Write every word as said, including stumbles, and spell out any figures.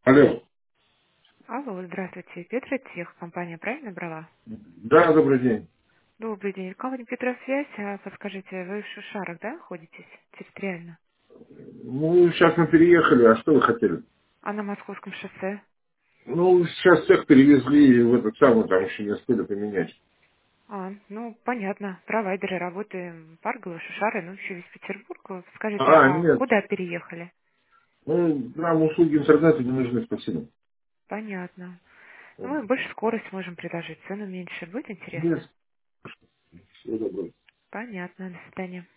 Алло. Алло, здравствуйте. Петра Тех, компания правильно брала? Да, добрый день. Добрый день. Компания Петра Связь. А подскажите, вы в Шушарах, да, находитесь территориально? Ну, сейчас мы переехали, а что вы хотели? А на Московском шоссе? Ну, сейчас всех перевезли в этот самый, там еще не успели поменять. А, ну, понятно. Провайдеры, работаем Паргола, Шушары, ну, еще весь Петербург. Скажите, А, а нет. куда переехали? Ну, нам услуги интернета не нужны, спасибо. Понятно. Ну, мы больше скорость можем предложить, цену меньше. Будет Нет, интересно? всего доброго. Понятно. До свидания.